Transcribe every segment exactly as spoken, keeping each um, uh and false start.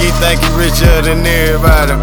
he think he richer than everybody.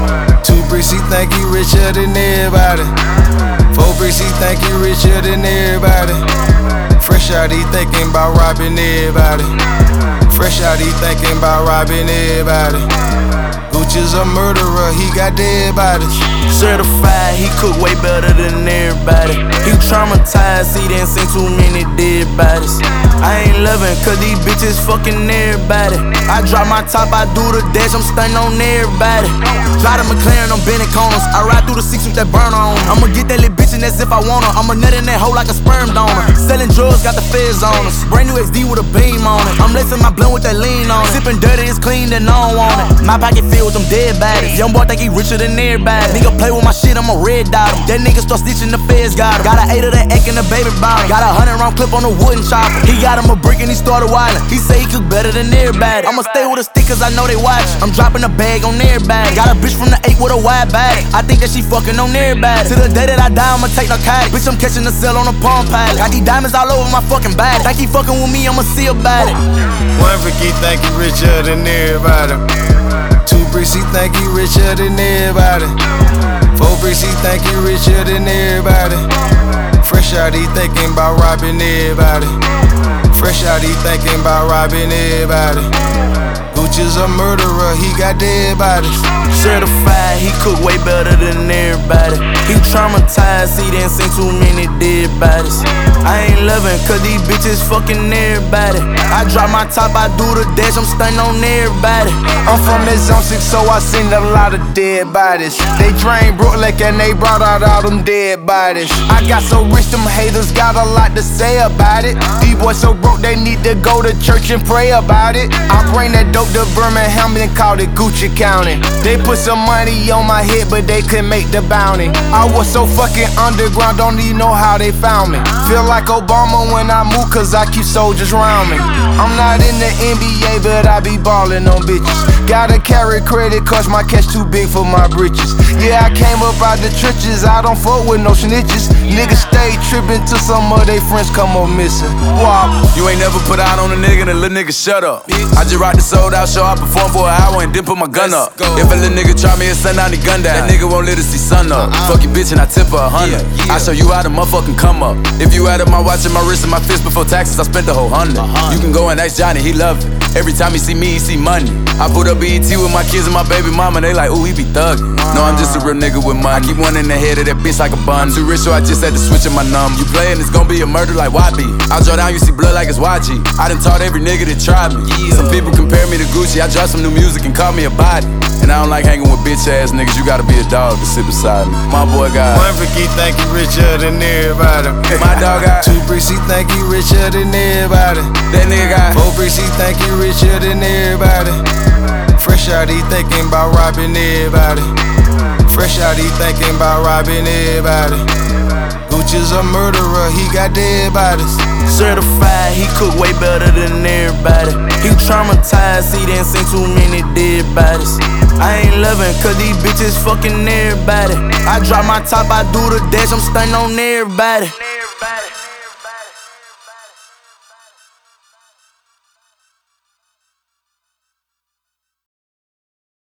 Two bricks, he think he richer than everybody. Four bricks, he think he richer than everybody. Fresh out, he thinking about robbing everybody. Fresh out, he thinking about robbing everybody. Gucci's a murderer, he got dead bodies. Certified, he cook way better than everybody. He traumatized, he done seen too many dead bodies. I ain't loving cause these bitches fucking everybody. I drop my top, I do the dash, I'm stunning on everybody. Drive the McLaren, I'm bending corners. I ride through the six with that burner on. I'ma get that little bitch and that's if I want her. I'ma nut in that hole like a sperm donor. Selling drugs, got the feds on us. Brand new X D with a beam on it. I'm lacing my blunt with that lean on it. Sipping dirty, it's clean, then I don't want it. My pocket filled with them dead bodies. Young boy think he richer than everybody. Nigga play with my shit, I'ma red dot him. That nigga start stitching, the feds got him. Got an eight of that egg in the baby bottom. Got a hundred round clip on the wooden chopper. He got him a brick and he started wildin'. He say he cook better than everybody. I'ma stay with a stick cause I know they watch. I'm dropping a bag on everybody. Got a bitch from the eight with a wide bag. I think that she fucking on everybody. To the day that I die, I'ma take narcotics. Bitch, I'm catching the cell on a palm pilot. Got these diamonds all over my fucking body. Think he fucking with me, I'ma see about it. One brick, he think he richer than everybody. Two bricks, he think he richer than everybody. Four bricks, he think he richer than everybody. Fresh out, he thinking about robbing everybody. Fresh out, he thinking about robbing everybody. Gucci's a murderer, he got dead bodies. Certified, he cook way better than everybody. He traumatized, he done seen too many dead bodies. I ain't loving cause these bitches fucking everybody. I drop my top, I do the dash, I'm stunning on everybody. I'm from that zone six, so I seen a lot of dead bodies. They drained Brooklyn and they brought out all them dead bodies. I got so rich, them haters got a lot to say about it. These boys so broke, they need to go to church and pray about it. I bring that dope to Birmingham and called it Gucci County. They put some money on my head, but they couldn't make the bounty. I was so fucking underground, don't even know how they found me. Feel like Obama when I move, cause I keep soldiers round me. I'm not in the N B A, but I be ballin' on bitches. Gotta carry credit cause my cash too big for my britches. Yeah, I came up out the trenches, I don't fuck with no snitches. Niggas stay trippin' till some of they friends come up missing. Wop. You ain't never put out on a nigga, the little nigga shut up. I just rock the sold out show, I perform for an hour and then put my gun up. If a little nigga try me and send out the gun down, that nigga won't let us see sun up. Fuck your bitch and I tip her a hundred. I show you how to motherfucking come up. If you added my watch and my wrist and my fist before taxes, I spent the whole hundred. You can go and ask Johnny, he love it. Every time he see me, he see money. I put up B E T with my kids and my baby mama, they like, ooh, he be thuggin'. No, I'm just a real nigga with money. I keep one in the head of that bitch like a bun. Too rich, so I just had to switch in my number. You playin', it's gon' be a murder like Y B. I draw down, you see blood like it's Y G. I done taught every nigga that tried me. Some people compare me to Gucci, I drop some new music and call me a body. And I don't like hanging with bitch ass niggas, you gotta be a dog to sit beside me. My boy got one brick, he think he richer than everybody. My dog got two bricks, he think he richer than everybody. That nigga got four bricks, he think he richer than everybody. Fresh out, he thinking about robbing everybody. Fresh out, he thinking about robbing everybody. Gucci's a murderer, he got dead bodies. Certified, he cook way better than everybody. He traumatized, he done seen too many dead bodies. I ain't loving cause these bitches fucking everybody. I drop my top, I do the dash, I'm stunning on everybody.